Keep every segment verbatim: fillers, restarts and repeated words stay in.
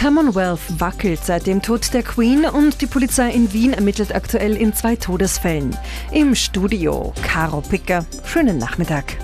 Commonwealth wackelt seit dem Tod der Queen und die Polizei in Wien ermittelt aktuell in zwei Todesfällen. Im Studio Caro Picker. Schönen Nachmittag.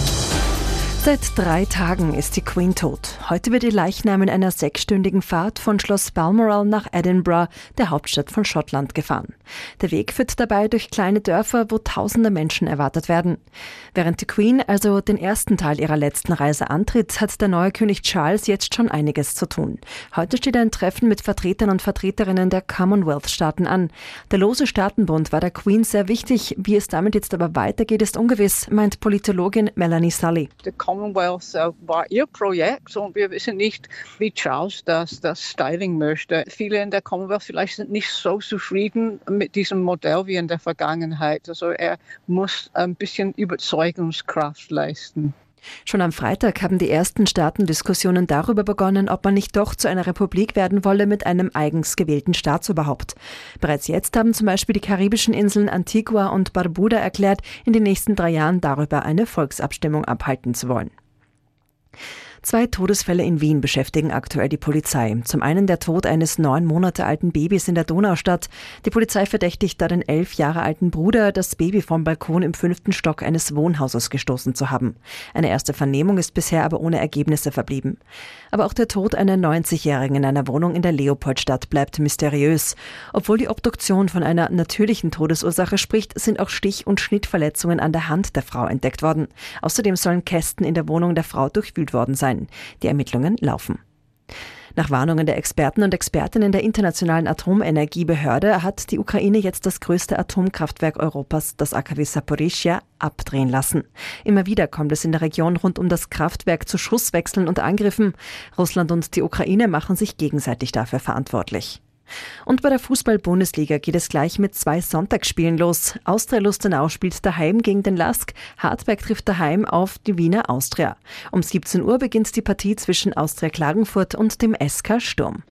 Seit drei Tagen ist die Queen tot. Heute wird ihr Leichnam in einer sechsstündigen Fahrt von Schloss Balmoral nach Edinburgh, der Hauptstadt von Schottland, gefahren. Der Weg führt dabei durch kleine Dörfer, wo tausende Menschen erwartet werden. Während die Queen also den ersten Teil ihrer letzten Reise antritt, hat der neue König Charles jetzt schon einiges zu tun. Heute steht ein Treffen mit Vertretern und Vertreterinnen der Commonwealth-Staaten an. Der lose Staatenbund war der Queen sehr wichtig. Wie es damit jetzt aber weitergeht, ist ungewiss, meint Politologin Melanie Sully. Commonwealth äh, war ihr Projekt und wir wissen nicht, wie Charles das, das styling möchte. Viele in der Commonwealth vielleicht sind nicht so zufrieden mit diesem Modell wie in der Vergangenheit. Also er muss ein bisschen Überzeugungskraft leisten. Schon am Freitag haben die ersten Staatendiskussionen darüber begonnen, ob man nicht doch zu einer Republik werden wolle mit einem eigens gewählten Staatsoberhaupt. Bereits jetzt haben zum Beispiel die karibischen Inseln Antigua und Barbuda erklärt, in den nächsten drei Jahren darüber eine Volksabstimmung abhalten zu wollen. Zwei Todesfälle in Wien beschäftigen aktuell die Polizei. Zum einen der Tod eines neun Monate alten Babys in der Donaustadt. Die Polizei verdächtigt da den elf Jahre alten Bruder, das Baby vom Balkon im fünften Stock eines Wohnhauses gestoßen zu haben. Eine erste Vernehmung ist bisher aber ohne Ergebnisse verblieben. Aber auch der Tod einer neunzigjährigen in einer Wohnung in der Leopoldstadt bleibt mysteriös. Obwohl die Obduktion von einer natürlichen Todesursache spricht, sind auch Stich- und Schnittverletzungen an der Hand der Frau entdeckt worden. Außerdem sollen Kästen in der Wohnung der Frau durchwühlt worden sein. Die Ermittlungen laufen. Nach Warnungen der Experten und Expertinnen der Internationalen Atomenergiebehörde hat die Ukraine jetzt das größte Atomkraftwerk Europas, das A K W Saporischschja, abdrehen lassen. Immer wieder kommt es in der Region rund um das Kraftwerk zu Schusswechseln und Angriffen. Russland und die Ukraine machen sich gegenseitig dafür verantwortlich. Und bei der Fußball-Bundesliga geht es gleich mit zwei Sonntagsspielen los. Austria Lustenau spielt daheim gegen den Lask. Hartberg trifft daheim auf die Wiener Austria. Um siebzehn Uhr beginnt die Partie zwischen Austria Klagenfurt und dem S K Sturm.